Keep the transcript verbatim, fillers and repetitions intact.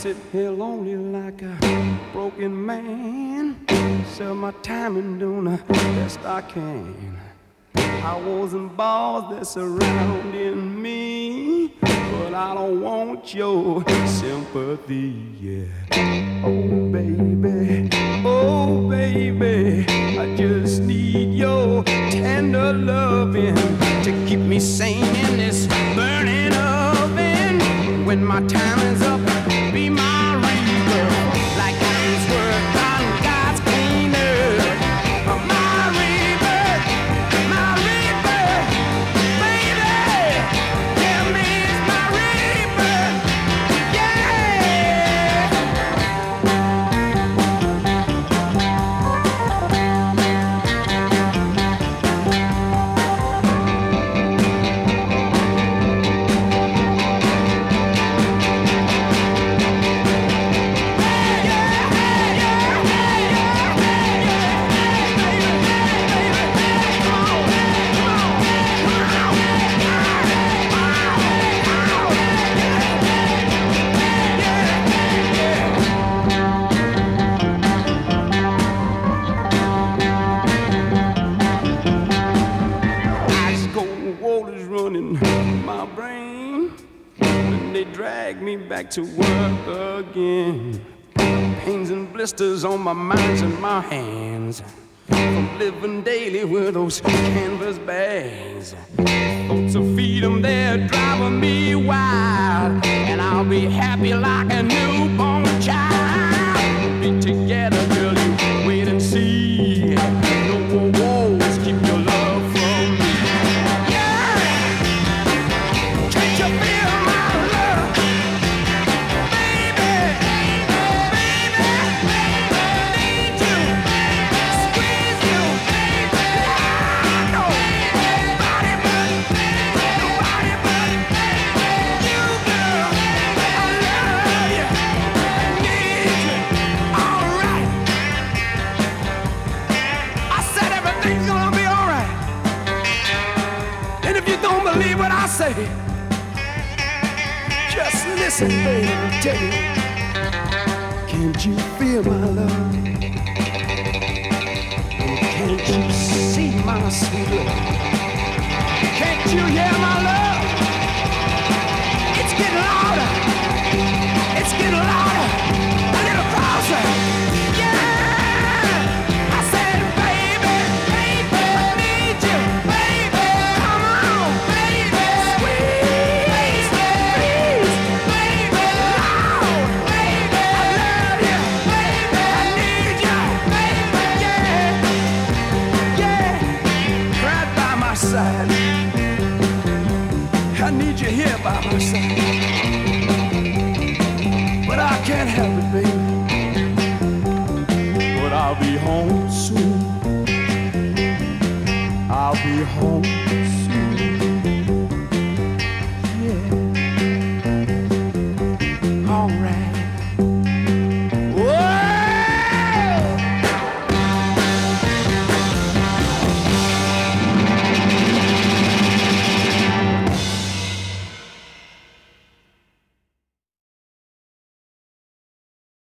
sit here lonely like a broken man. Serve my time and doing the best I can. Powers and balls that surrounding me, but I don't want your sympathy, yeah. Oh baby, oh baby, I just need your tender loving to keep me sane in this burning oven. When my time is up, be my reaper, like God's word on God's clean earth. My reaper, my reaper, baby, tell me it's my reaper, my brain when they drag me back to work again. Pains and blisters on my minds and my hands from living daily with those canvas bags. Thoughts of freedom, they're driving me wild, and I'll be happy like a newborn child. Be together, girl, you wait and see. No more wars, keep your love from me. Believe what I say. Just listen, baby, I'll tell you. Can't you feel my love? Can't you see my sweet love? Can't you hear my love? It's getting louder. It's getting louder. A little closer. Yeah. I said, baby, baby, I need you, baby. Come on, baby. Squeeze, please, baby. Loud, baby. I love you, baby. I need you, baby. Yeah, yeah. Right by my side. I need you here by my side. But I can't help it, baby. But I'll be home soon. I'll be home soon.